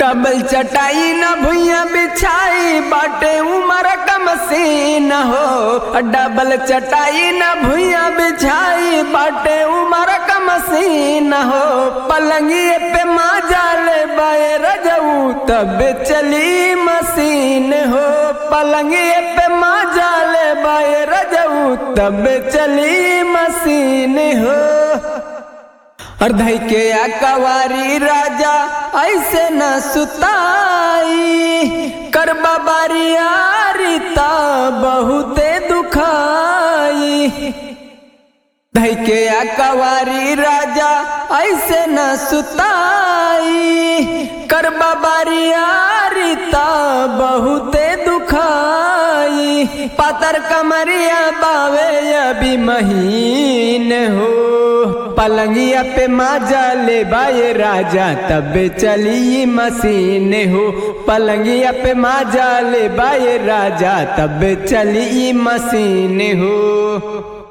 Double चटाई न भुइया बिछाई बाटे उमर का मसीन हो। डबल चटाई न भुइया बिछाई बाटे उमर का मसीन हो। पलंगिए पे माजा ले बाए रजऊ तब चली मसीन हो। पलंगिए पे माजा ले बाए रजऊ तब चली मसीन हो। और धई के अकवारी राजा ऐसे न सुताई कर बारियारी ता बहुते दुखाई। धई के अकवारी राजा ऐसे न सुताई कर बारियारी ता बहुते दुखाई। पातर कमरिया बावे अभी महीन हो। पलंगिया पे माजा ले बाए राजा तब चली मसीन हो। पलंगिया पे माजा ले बाए राजा तब चली मसीन हो।